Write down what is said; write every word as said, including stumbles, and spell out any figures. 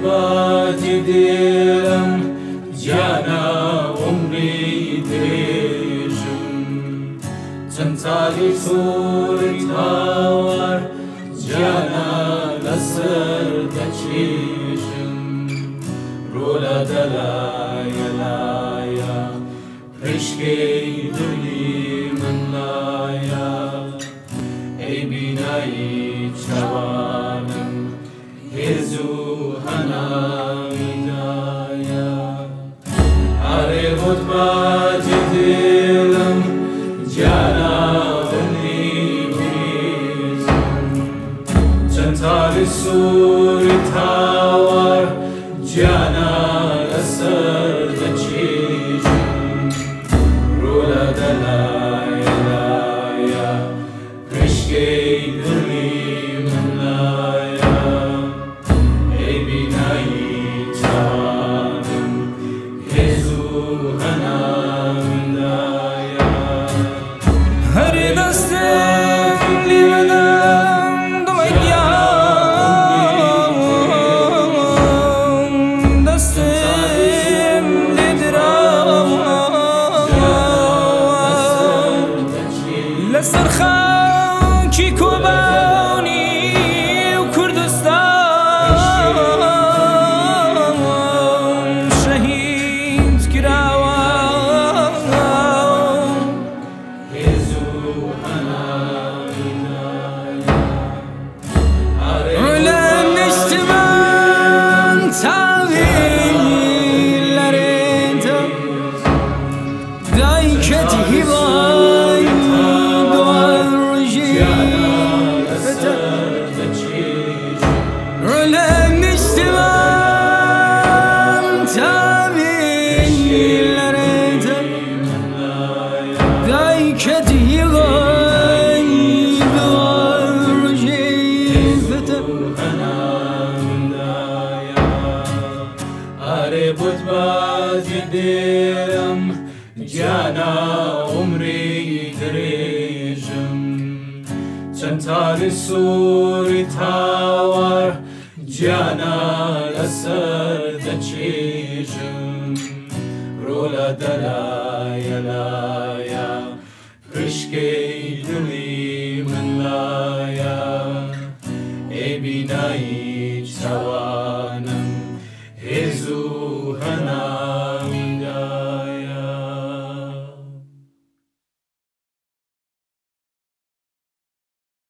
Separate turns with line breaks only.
باتی دلم جانا عمری درێژم چەند تاڵی سووری تاوار جانا لەسەر دەچێژم ڕۆلە دەلایە لایە پشکەی دڵی من لایە ئەی بینایی چاوانم هێز و هەناویدایە ئارێ بۆت باتی دڵم جانا عمری درێژم چەند تاڵی سووری تاوار جانا لەسەر دەچێژم ڕۆلە دەلایە لایە پشکەی دڵی من لایە ئەی بینایی چاوانم هێز و هەناویدایە
هەرێ دەستم لێ بدەم دڵی گیان دەستم لێ دراوە لەسەر خاکی کۆبانی و کوردستان شەهید کراوە
هێز و هەناویدایە
لە نیشتمان تاوی لەرێدا دایکەت هیوای دوای ڕۆژی لە نیشتمان تاوی لەرێدا دایکەت هیوای دوای ڕۆژی
ئارێ بۆت باتی دێرم جانا عمری درێژم چەند تاڵی سووری تاوار جانا لەسەر دەچێژم ڕۆلە دەلایە لایە پشکەی دڵی من لایە ئەی بینایی چاوانم